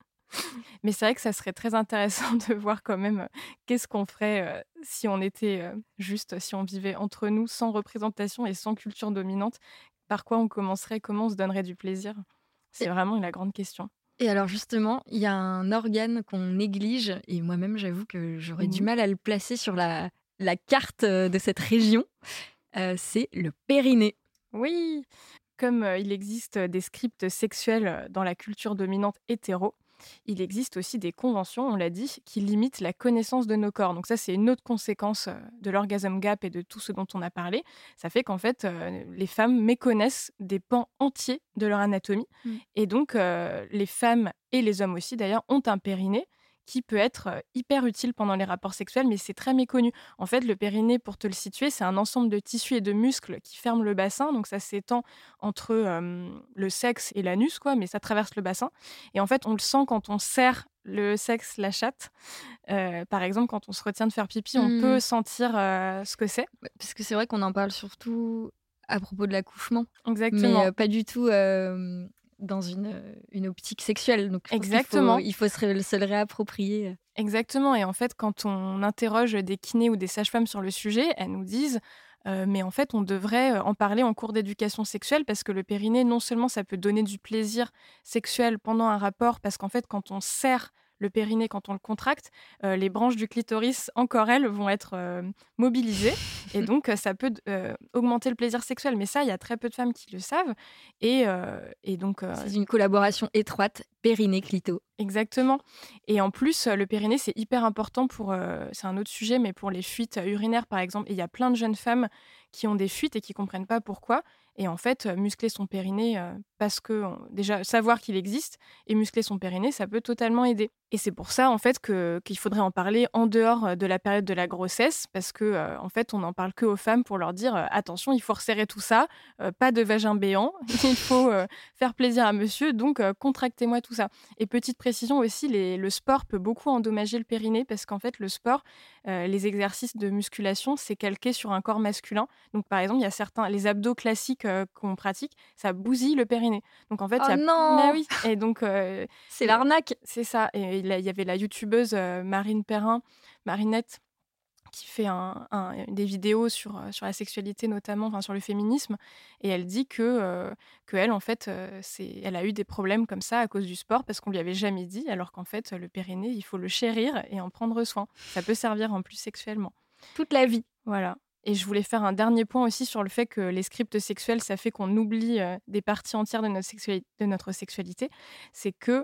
Mais c'est vrai que ça serait très intéressant de voir quand même euh, qu'est-ce qu'on ferait euh, si on était euh, juste, si on vivait entre nous sans représentation et sans culture dominante. Par quoi on commencerait Comment on se donnerait du plaisir C'est et... vraiment la grande question. Et alors justement, il y a un organe qu'on néglige, et moi-même j'avoue que j'aurais mmh. du mal à le placer sur la, la carte de cette région, euh, c'est le périnée. Oui, comme euh, il existe des scripts sexuels dans la culture dominante hétéro, il existe aussi des conventions, on l'a dit, qui limitent la connaissance de nos corps. Donc ça, c'est une autre conséquence de l'orgasm gap et de tout ce dont on a parlé. Ça fait qu'en fait, euh, les femmes méconnaissent des pans entiers de leur anatomie. Mmh. Et donc, euh, les femmes et les hommes aussi, d'ailleurs, ont un périnée qui peut être hyper utile pendant les rapports sexuels, mais c'est très méconnu. En fait, le périnée, pour te le situer, c'est un ensemble de tissus et de muscles qui ferment le bassin, donc ça s'étend entre euh, le sexe et l'anus, quoi, mais ça traverse le bassin. Et en fait, on le sent quand on serre le sexe, la chatte. Euh, par exemple, quand on se retient de faire pipi, on mmh. peut sentir euh, ce que c'est. Parce que c'est vrai qu'on en parle surtout à propos de l'accouchement. Exactement. Mais euh, pas du tout... Euh... dans une, une optique sexuelle. Donc, exactement. Il faut, il faut se, se le réapproprier. Exactement. Et en fait, quand on interroge des kinés ou des sages-femmes sur le sujet, elles nous disent euh, mais en fait, on devrait en parler en cours d'éducation sexuelle parce que le périnée, non seulement ça peut donner du plaisir sexuel pendant un rapport, parce qu'en fait, quand on serre le périnée, quand on le contracte, euh, les branches du clitoris, encore elles, vont être euh, mobilisées. Et donc, ça peut euh, augmenter le plaisir sexuel. Mais ça, il y a très peu de femmes qui le savent. Et, euh, et donc, euh... c'est une collaboration étroite, périnée-clito. Exactement. Et en plus, le périnée, c'est hyper important pour... Euh, c'est un autre sujet, mais pour les fuites urinaires, par exemple. Et il y a plein de jeunes femmes qui ont des fuites et qui ne comprennent pas pourquoi. Et en fait, muscler son périnée, euh, parce que euh, déjà, savoir qu'il existe et muscler son périnée, ça peut totalement aider. Et c'est pour ça, en fait, que, qu'il faudrait en parler en dehors de la période de la grossesse, parce que, euh, en fait, on n'en parle que aux femmes pour leur dire euh, attention, il faut resserrer tout ça, euh, pas de vagin béant, il faut euh, faire plaisir à monsieur, donc euh, contractez-moi tout ça. Et petite précision aussi, les, le sport peut beaucoup endommager le périnée, parce qu'en fait, le sport, euh, les exercices de musculation, c'est calqué sur un corps masculin. Donc, par exemple, il y a certains, les abdos classiques euh, qu'on pratique, ça bousille le périnée. Donc, en fait, oh y a... non Mais oui. Et donc, euh, c'est l'arnaque. C'est ça. Et il y avait la youtubeuse euh, Marine Perrin, Marinette, qui fait un, un, des vidéos sur, sur la sexualité notamment, enfin sur le féminisme, et elle dit que, euh, que elle, en fait, euh, c'est, elle a eu des problèmes comme ça à cause du sport parce qu'on lui avait jamais dit, alors qu'en fait, le périnée, il faut le chérir et en prendre soin. Ça peut servir en plus sexuellement. Toute la vie. Voilà. Et je voulais faire un dernier point aussi sur le fait que les scripts sexuels, ça fait qu'on oublie euh, des parties entières de notre, sexuali- de notre sexualité. C'est que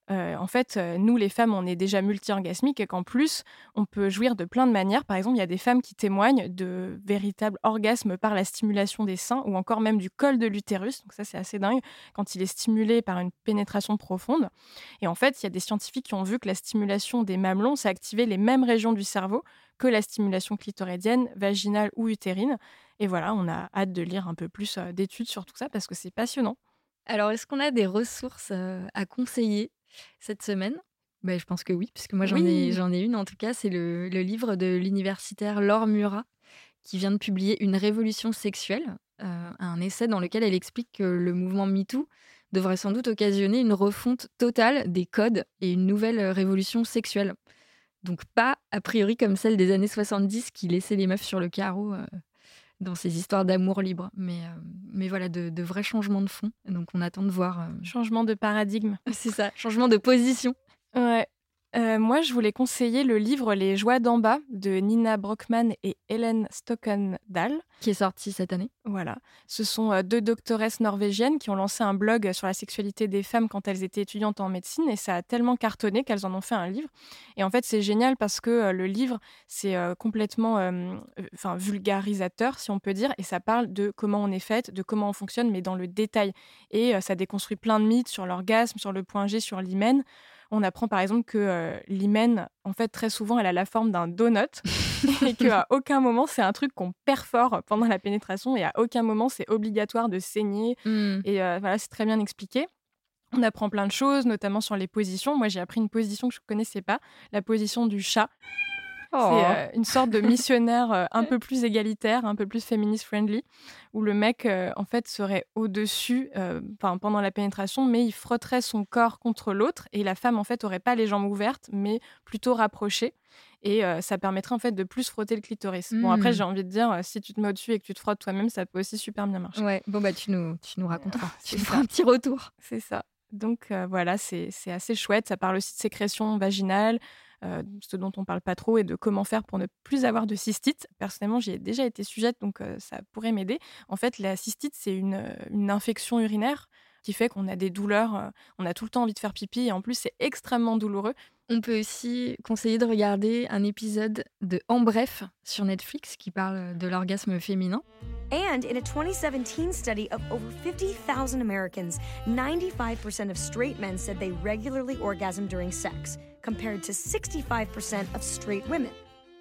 euh, en fait, euh, nous, les femmes, on est déjà multi-orgasmiques et qu'en plus, on peut jouir de plein de manières. Par exemple, il y a des femmes qui témoignent de véritables orgasmes par la stimulation des seins ou encore même du col de l'utérus. Donc ça, c'est assez dingue quand il est stimulé par une pénétration profonde. Et en fait, il y a des scientifiques qui ont vu que la stimulation des mamelons, ça activait les mêmes régions du cerveau que la stimulation clitoridienne, vaginale ou utérine. Et voilà, on a hâte de lire un peu plus euh, d'études sur tout ça parce que c'est passionnant. Alors, est-ce qu'on a des ressources euh, à conseiller cette semaine? Ben, je pense que oui, puisque moi j'en ai, Oui. j'en ai une en tout cas. C'est le, le livre de l'universitaire Laure Murat qui vient de publier Une révolution sexuelle, euh, un essai dans lequel elle explique que le mouvement MeToo devrait sans doute occasionner une refonte totale des codes et une nouvelle révolution sexuelle. Donc pas a priori comme celle des années soixante-dix qui laissait les meufs sur le carreau euh, dans ces histoires d'amour libre. Mais, euh, mais voilà, de, de vrais changements de fond. Donc on attend de voir. euh, Changement de paradigme. C'est ça, changement de position. Ouais. Euh, moi, je voulais conseiller le livre Les Joies d'en bas de Nina Brockman et Helen Stockendal. Qui est sorti cette année. Voilà. Ce sont euh, deux doctoresses norvégiennes qui ont lancé un blog sur la sexualité des femmes quand elles étaient étudiantes en médecine et ça a tellement cartonné qu'elles en ont fait un livre. Et en fait, c'est génial parce que euh, le livre, c'est euh, complètement euh, enfin, vulgarisateur, si on peut dire, et ça parle de comment on est faite, de comment on fonctionne, mais dans le détail. Et euh, ça déconstruit plein de mythes sur l'orgasme, sur le point G, sur l'hymen. On apprend par exemple que euh, l'hymen, en fait, très souvent, elle a la forme d'un donut et qu'à aucun moment, c'est un truc qu'on perfore pendant la pénétration et à aucun moment, c'est obligatoire de saigner. Mm. Et euh, voilà, c'est très bien expliqué. On apprend plein de choses, notamment sur les positions. Moi, j'ai appris une position que je ne connaissais pas, la position du chat. Oh. C'est euh, une sorte de missionnaire euh, un peu plus égalitaire, un peu plus féministe friendly, où le mec euh, en fait serait au-dessus euh, pendant la pénétration, mais il frotterait son corps contre l'autre et la femme en fait aurait pas les jambes ouvertes, mais plutôt rapprochées. Et euh, ça permettrait en fait de plus frotter le clitoris. Mm. Bon après j'ai envie de dire euh, si tu te mets au-dessus et que tu te frottes toi-même, ça peut aussi super bien marcher. Ouais, bon bah tu nous, tu nous raconteras. C'est Tu nous ça. feras un petit retour. C'est ça. Donc euh, voilà, c'est, c'est assez chouette. Ça parle aussi de sécrétion vaginale, euh, ce dont on parle pas trop, et de comment faire pour ne plus avoir de cystite. Personnellement, j'y ai déjà été sujette, donc euh, ça pourrait m'aider. En fait, la cystite, c'est une, une infection urinaire qui fait qu'on a des douleurs, euh, on a tout le temps envie de faire pipi, et en plus, c'est extrêmement douloureux. On peut aussi conseiller de regarder un épisode de En Bref sur Netflix qui parle de l'orgasme féminin. And in a twenty seventeen study of over fifty thousand Americans, ninety-five percent of straight men said they regularly orgasm during sex, compared to sixty-five percent of straight women.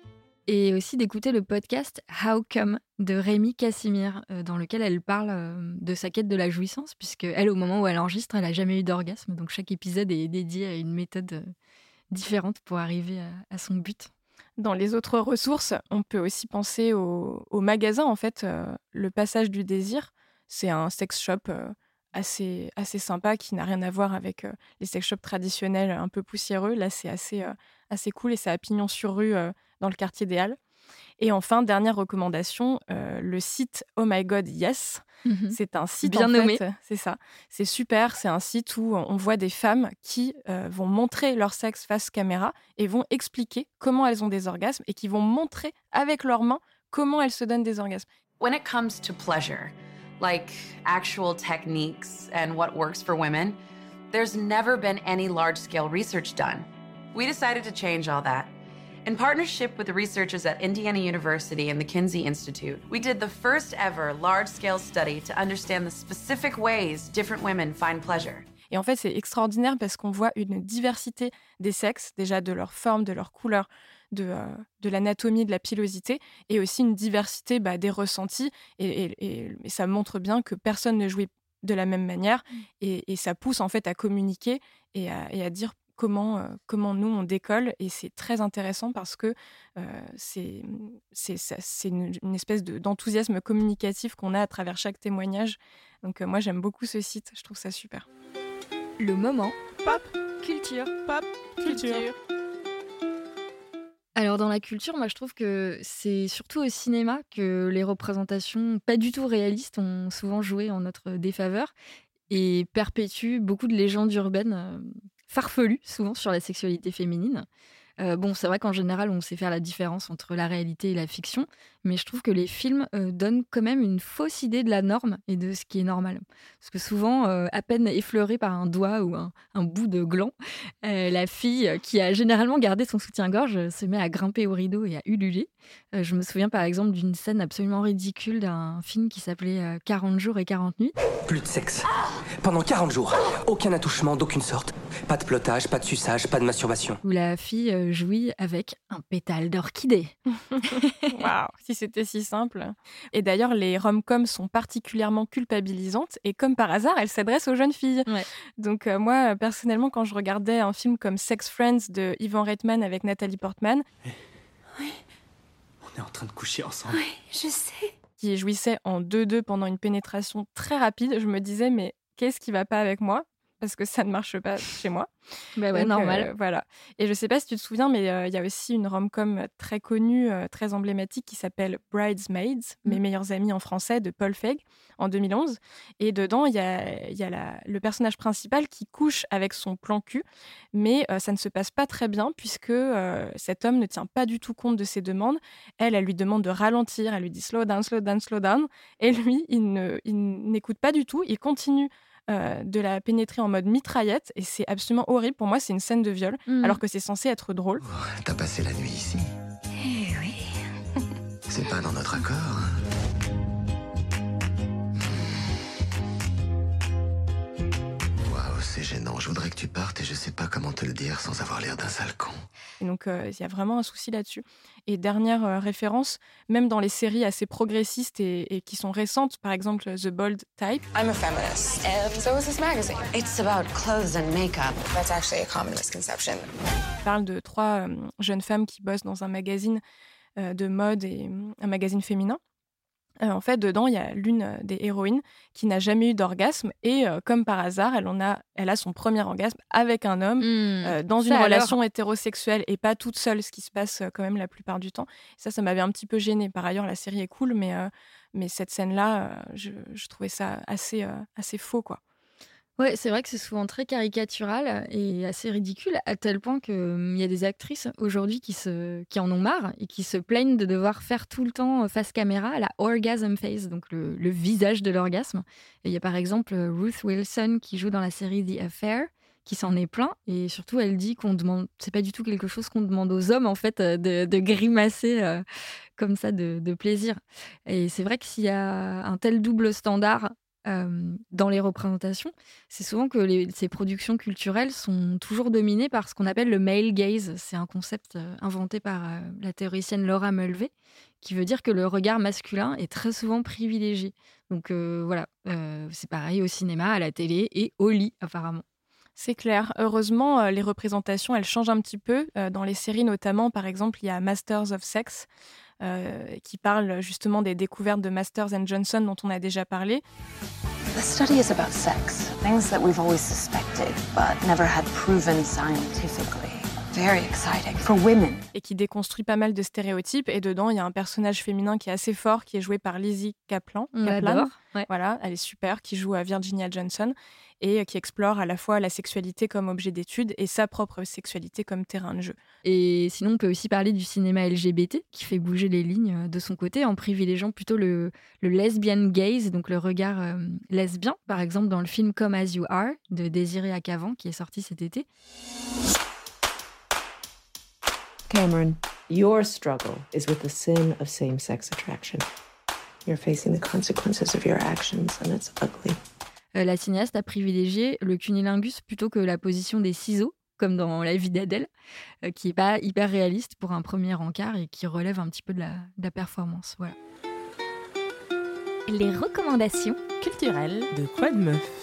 Et aussi d'écouter le podcast How Come de Rémi Cassimir, euh, dans lequel elle parle euh, de sa quête de la jouissance, puisque elle, au moment où elle enregistre, elle n'a jamais eu d'orgasme. Donc chaque épisode est dédié à une méthode euh, différente pour arriver à, à son but. Dans les autres ressources, on peut aussi penser au, au magasin. En fait, euh, le Passage du Désir, c'est un sex shop euh, assez, assez sympa qui n'a rien à voir avec euh, les sex shops traditionnels un peu poussiéreux. Là, c'est assez, euh, assez cool et c'est à Pignon sur Rue euh, dans le quartier des Halles. Et enfin, dernière recommandation, euh, le site Oh My God Yes. Mm-hmm. C'est un site bien en nommé. fait, c'est ça. C'est super, c'est un site où on voit des femmes qui euh, vont montrer leur sexe face caméra et vont expliquer comment elles ont des orgasmes et qui vont montrer avec leurs mains comment elles se donnent des orgasmes. When it comes to pleasure, like actual techniques and what works for women, there's never been any large-scale research done. We decided to change all that. In partnership with the researchers at Indiana University and the Kinsey Institute, we did the first ever large-scale study to understand the specific ways different women find pleasure. Et en fait, c'est extraordinaire parce qu'on voit une diversité des sexes, déjà de leur forme, de leur couleur, de, euh, de l'anatomie, de la pilosité, et aussi une diversité bah, des ressentis. Et, et, et, et ça montre bien que personne ne jouit de la même manière. Et, et ça pousse en fait à communiquer et à, et à dire comment, euh, comment nous, on décolle. Et c'est très intéressant parce que euh, c'est, c'est, ça, c'est une, une espèce de, d'enthousiasme communicatif qu'on a à travers chaque témoignage. Donc euh, moi, j'aime beaucoup ce site. Je trouve ça super. Le moment Pop culture. Pop culture. Alors dans la culture, moi je trouve que c'est surtout au cinéma que les représentations pas du tout réalistes ont souvent joué en notre défaveur et perpétuent beaucoup de légendes urbaines euh, farfelues, souvent sur la sexualité féminine. Euh, bon, c'est vrai qu'en général, on sait faire la différence entre la réalité et la fiction, mais je trouve que les films euh, donnent quand même une fausse idée de la norme et de ce qui est normal. Parce que souvent, euh, à peine effleurée par un doigt ou un, un bout de gland, euh, la fille euh, qui a généralement gardé son soutien-gorge euh, se met à grimper au rideau et à ululer. Euh, je me souviens par exemple d'une scène absolument ridicule d'un film qui s'appelait euh, quarante jours et quarante nuits. Plus de sexe. Pendant quarante jours. Aucun attouchement d'aucune sorte. Pas de flottage, pas de suçage, pas de masturbation. Où la fille euh, jouit avec un pétale d'orchidée. Waouh, si c'était si simple. Et d'ailleurs, les rom-coms sont particulièrement culpabilisantes et comme par hasard, elles s'adressent aux jeunes filles. Ouais. Donc euh, moi, personnellement, quand je regardais un film comme Sex Friends de Ivan Reitman avec Nathalie Portman, Oui. On est en train de coucher ensemble. Oui, je sais. qui jouissait en deux-deux pendant une pénétration très rapide, je me disais, mais qu'est-ce qui va pas avec moi ? Parce que ça ne marche pas chez moi. Bah ouais, Donc, normal. euh, voilà. Et je sais pas si tu te souviens, mais il euh, y a aussi une rom-com très connue, euh, très emblématique qui s'appelle Bridesmaids, Mm. Mes meilleurs amis en français, de Paul Feig, en deux mille onze. Et dedans, il y a, y a la- le personnage principal qui couche avec son plan cul, mais euh, ça ne se passe pas très bien puisque euh, cet homme ne tient pas du tout compte de ses demandes. Elle, elle lui demande de ralentir, elle lui dit slow down, slow down, slow down. Et lui, il, ne, il n'écoute pas du tout, il continue euh, de la pénétrer en mode mitraillette et c'est absolument horrible. Pour moi, c'est une scène de viol, Mm. alors que c'est censé être drôle. T'as passé la nuit ici. Eh oui. C'est pas dans notre accord. Waouh, c'est gênant. Je voudrais que tu partes et je sais pas comment te le dire sans avoir l'air d'un sale con. Et donc, euh, il y a vraiment un souci là-dessus. Et dernière euh, référence, même dans les séries assez progressistes et, et qui sont récentes, par exemple The Bold Type, I'm a feminist, and so is this magazine. It's about clothes and makeup. That's actually a common misconception. parle de trois euh, jeunes femmes qui bossent dans un magazine euh, de mode et euh, un magazine féminin. Euh, en fait, dedans, il y a l'une euh, des héroïnes qui n'a jamais eu d'orgasme et, euh, comme par hasard, elle, en a, elle a son premier orgasme avec un homme Mm. euh, dans une Ça, alors. relation hétérosexuelle et pas toute seule, ce qui se passe euh, quand même la plupart du temps. Ça, ça m'avait un petit peu gênée. Par ailleurs, la série est cool, mais, euh, mais cette scène-là, euh, je, je trouvais ça assez, euh, assez faux, quoi. Ouais, c'est vrai que c'est souvent très caricatural et assez ridicule, à tel point qu'il y a des actrices aujourd'hui qui, se, qui en ont marre et qui se plaignent de devoir faire tout le temps euh, face caméra la orgasm face, donc le, le visage de l'orgasme. Et il y a par exemple euh, Ruth Wilson qui joue dans la série The Affair, qui s'en est plaint, et surtout elle dit qu'on demande, c'est pas du tout quelque chose qu'on demande aux hommes en fait, euh, de, de grimacer euh, comme ça de, de plaisir. Et c'est vrai que s'il y a un tel double standard euh, dans les représentations, c'est souvent que les- ces productions culturelles sont toujours dominées par ce qu'on appelle le male gaze. C'est un concept euh, inventé par euh, la théoricienne Laura Mulvey, qui veut dire que le regard masculin est très souvent privilégié. Donc euh, voilà, euh, c'est pareil au cinéma, à la télé et au lit apparemment. C'est clair. Heureusement, euh, les représentations, elles changent un petit peu. Euh, dans les séries notamment, par exemple, il y a Masters of Sex, euh, qui parle justement des découvertes de Masters and Johnson dont on a déjà parlé. The study is about sex, things that we've always suspected, but never had proven scientifically. Very exciting for women. Et qui déconstruit pas mal de stéréotypes. Et dedans, il y a un personnage féminin qui est assez fort, qui est joué par Lizzie Kaplan. On Kaplan. l'adore, ouais. Voilà, elle est super, qui joue à Virginia Johnson et qui explore à la fois la sexualité comme objet d'étude et sa propre sexualité comme terrain de jeu. Et sinon, on peut aussi parler du cinéma L G B T qui fait bouger les lignes euh, de son côté en privilégiant plutôt le, le lesbian gaze, donc le regard euh, lesbien, par exemple dans le film Come As You Are de Désiré Akavan qui est sorti cet été. Cameron, your struggle is with the sin of same-sex attraction. You're facing the consequences of your actions, and it's ugly. Euh, la cinéaste a privilégié le cunilingus plutôt que la position des ciseaux, comme dans La vie d'Adèle, euh, qui n'est pas hyper réaliste pour un premier encart et qui relève un petit peu de la, de la performance. Voilà. Les recommandations culturelles De quoi de meuf?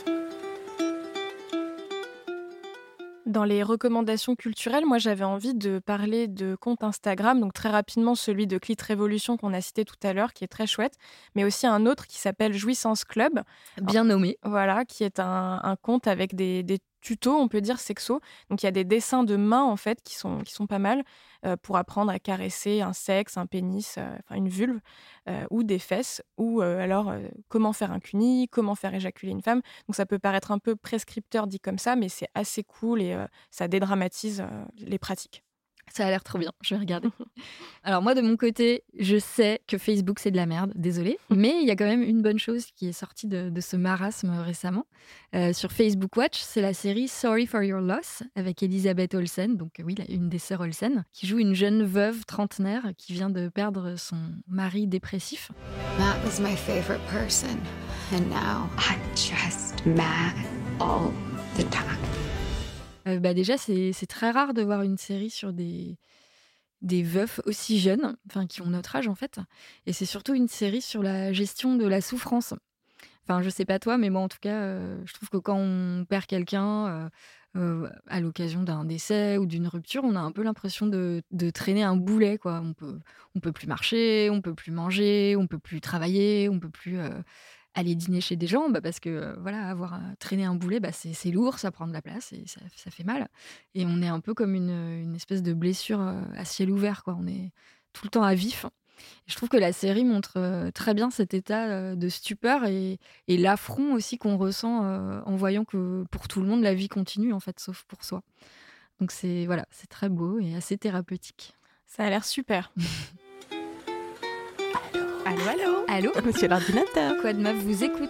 Dans les recommandations culturelles, moi j'avais envie de parler de compte Instagram, donc très rapidement celui de Clit Révolution qu'on a cité tout à l'heure, qui est très chouette, mais aussi un autre qui s'appelle Jouissance Club. Bien nommé. Voilà, qui est un, un compte avec des, des tutos, on peut dire sexo. Donc il y a des dessins de mains en fait qui sont, qui sont pas mal euh, pour apprendre à caresser un sexe, un pénis, euh, enfin une vulve euh, ou des fesses, ou euh, alors euh, comment faire un cuni, comment faire éjaculer une femme. Donc ça peut paraître un peu prescripteur dit comme ça, mais c'est assez cool et euh, ça dédramatise euh, les pratiques. Ça a l'air trop bien, je vais regarder. Alors moi, de mon côté, je sais que Facebook, c'est de la merde, désolée. Mais il y a quand même une bonne chose qui est sortie de, de ce marasme récemment. Euh, sur Facebook Watch, c'est la série Sorry for Your Loss, avec Elisabeth Olsen, donc oui, une des sœurs Olsen, qui joue une jeune veuve trentenaire qui vient de perdre son mari dépressif. Matt was my favorite person, and now I'm just mad all the time. Euh, bah déjà, c'est, c'est très rare de voir une série sur des, des veufs aussi jeunes, enfin qui ont notre âge en fait. Et c'est surtout une série sur la gestion de la souffrance. Enfin, je sais pas toi, mais moi en tout cas, euh, je trouve que quand on perd quelqu'un euh, euh, à l'occasion d'un décès ou d'une rupture, on a un peu l'impression de, de traîner un boulet, quoi. On peut, on peut plus marcher, on peut plus manger, on peut plus travailler, on peut plus... Euh, aller dîner chez des gens, bah parce que euh, voilà, avoir euh, traîné un boulet, bah c'est, c'est lourd, ça prend de la place et ça, ça fait mal. Et on est un peu comme une, une espèce de blessure euh, à ciel ouvert, quoi. On est tout le temps à vif. Et je trouve que la série montre euh, très bien cet état euh, de stupeur et, et l'affront aussi qu'on ressent euh, en voyant que pour tout le monde, la vie continue, en fait, sauf pour soi. Donc c'est, voilà, c'est très beau et assez thérapeutique. Ça a l'air super. Allô, allô. Allô, Monsieur l'ordinateur. Quoi de Meuf vous écoute.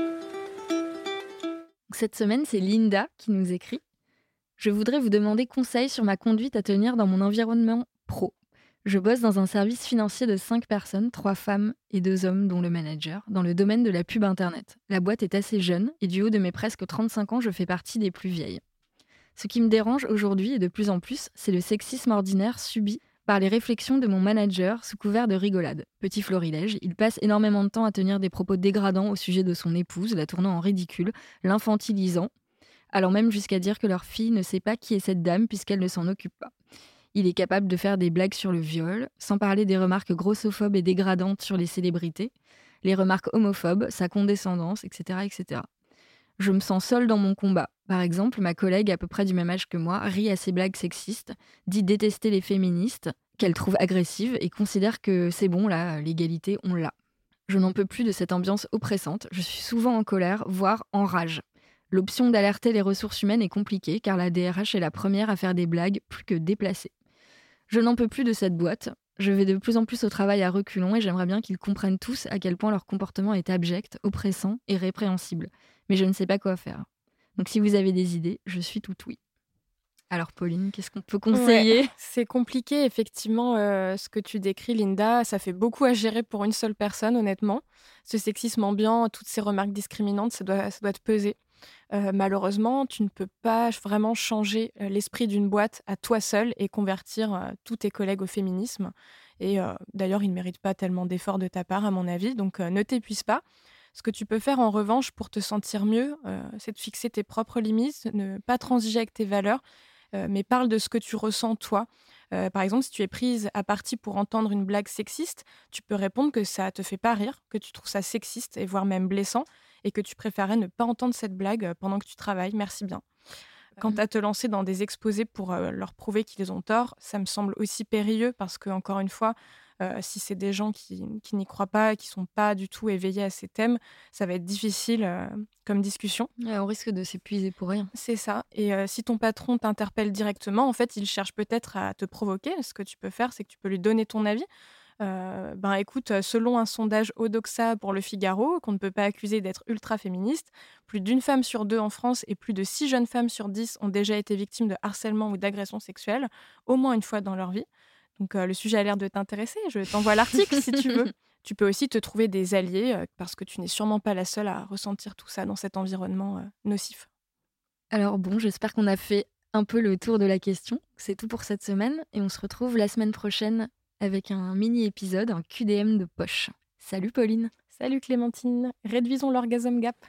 Cette semaine, c'est Linda qui nous écrit. Je voudrais vous demander conseil sur ma conduite à tenir dans mon environnement pro. Je bosse dans un service financier de cinq personnes, trois femmes et deux hommes, dont le manager, dans le domaine de la pub Internet. La boîte est assez jeune et du haut de mes presque trente-cinq ans, je fais partie des plus vieilles. Ce qui me dérange aujourd'hui et de plus en plus, c'est le sexisme ordinaire subi par les réflexions de mon manager sous couvert de rigolade. Petit florilège, il passe énormément de temps à tenir des propos dégradants au sujet de son épouse, la tournant en ridicule, l'infantilisant, allant même jusqu'à dire que leur fille ne sait pas qui est cette dame puisqu'elle ne s'en occupe pas. Il est capable de faire des blagues sur le viol, sans parler des remarques grossophobes et dégradantes sur les célébrités, les remarques homophobes, sa condescendance, et cetera, et cetera. Je me sens seule dans mon combat. Par exemple, ma collègue à peu près du même âge que moi rit à ses blagues sexistes, dit détester les féministes, qu'elle trouve agressives et considère que c'est bon, là, l'égalité, on l'a. Je n'en peux plus de cette ambiance oppressante, je suis souvent en colère, voire en rage. L'option d'alerter les ressources humaines est compliquée car la D R H est la première à faire des blagues plus que déplacées. Je n'en peux plus de cette boîte, je vais de plus en plus au travail à reculons et j'aimerais bien qu'ils comprennent tous à quel point leur comportement est abject, oppressant et répréhensible. Mais je ne sais pas quoi faire. Donc si vous avez des idées, je suis tout oui. Alors Pauline, qu'est-ce qu'on peut conseiller ? Ouais, c'est compliqué, effectivement, euh, ce que tu décris, Linda. Ça fait beaucoup à gérer pour une seule personne, honnêtement. Ce sexisme ambiant, toutes ces remarques discriminantes, ça doit, ça doit te peser. Euh, malheureusement, tu ne peux pas vraiment changer euh, l'esprit d'une boîte à toi seul et convertir euh, tous tes collègues au féminisme. Et euh, d'ailleurs, ils ne méritent pas tellement d'efforts de ta part, à mon avis. Donc euh, ne t'épuise pas. Ce que tu peux faire en revanche pour te sentir mieux, euh, c'est de fixer tes propres limites, ne pas transiger avec tes valeurs, euh, mais parle de ce que tu ressens toi. Euh, par exemple, si tu es prise à partie pour entendre une blague sexiste, tu peux répondre que ça te fait pas rire, que tu trouves ça sexiste et voire même blessant, et que tu préférais ne pas entendre cette blague pendant que tu travailles. Merci bien. Quant à te lancer dans des exposés pour euh, leur prouver qu'ils ont tort, ça me semble aussi périlleux parce que, encore une fois, euh, si c'est des gens qui, qui n'y croient pas, qui ne sont pas du tout éveillés à ces thèmes, ça va être difficile euh, comme discussion. Ouais, on risque de s'épuiser pour rien. C'est ça. Et euh, si ton patron t'interpelle directement, en fait, il cherche peut-être à te provoquer. Ce que tu peux faire, c'est que tu peux lui donner ton avis. Euh, ben écoute, selon un sondage Odoxa pour Le Figaro, qu'on ne peut pas accuser d'être ultra-féministe, plus d'une femme sur deux en France et plus de six jeunes femmes sur dix ont déjà été victimes de harcèlement ou d'agression sexuelle, au moins une fois dans leur vie. Donc euh, le sujet a l'air de t'intéresser, je t'envoie l'article si tu veux. Tu peux aussi te trouver des alliés, euh, parce que tu n'es sûrement pas la seule à ressentir tout ça dans cet environnement euh, nocif. Alors bon, j'espère qu'on a fait un peu le tour de la question. C'est tout pour cette semaine et on se retrouve la semaine prochaine avec un mini-épisode, un Q D M de poche. Salut Pauline. Salut Clémentine. Réduisons l'orgasm gap.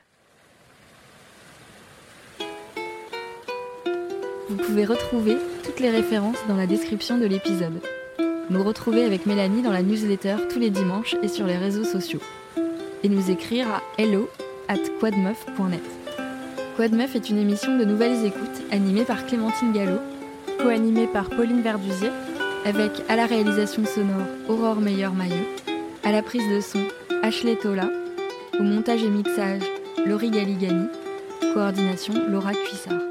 Vous pouvez retrouver toutes les références dans la description de l'épisode. Nous retrouver avec Mélanie dans la newsletter tous les dimanches et sur les réseaux sociaux. Et nous écrire à hello arobase quadmeuf point net. Quadmeuf est une émission de nouvelles écoutes animée par Clémentine Gallo, co-animée par Pauline Verdusier, avec à la réalisation sonore Aurore Meyer-Mailleux, à la prise de son Ashley Tola, au montage et mixage Laurie Galigani, coordination Laura Cuissard.